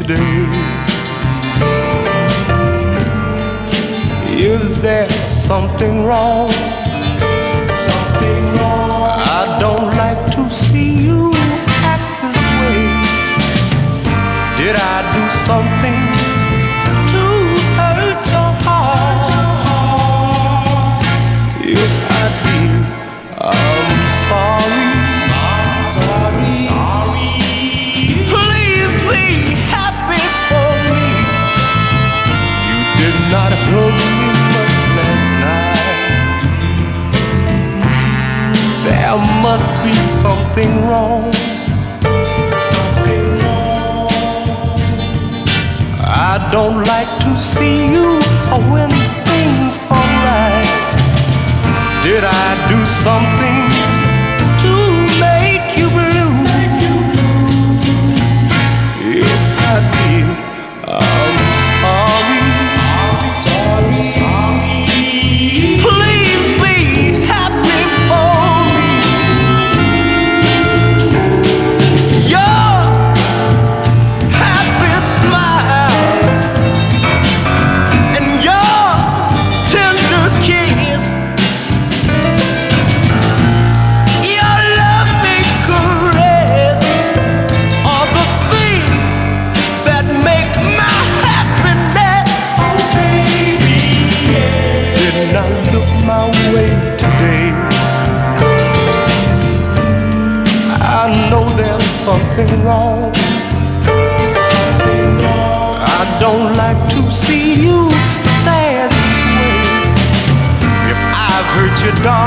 today. Is there something wrong? Something wrong. I don't like to see you act this way. Did I do something to hurt your heart? If I did, I'm sorry. Please be happy for me. You did not hug me much last night. There must be something wrong. Something wrong. I don't like to see you when things are right. Did I do something to make you blue? If I did, I'm sorry. Please be happy for me. Your happy smile and your tender kiss, your loving caress are the things that make my happiness. Oh baby, yeah. Didn't I look my way today? I know there's something wrong. I don't like to see you sad this way. If I've hurt you, darling,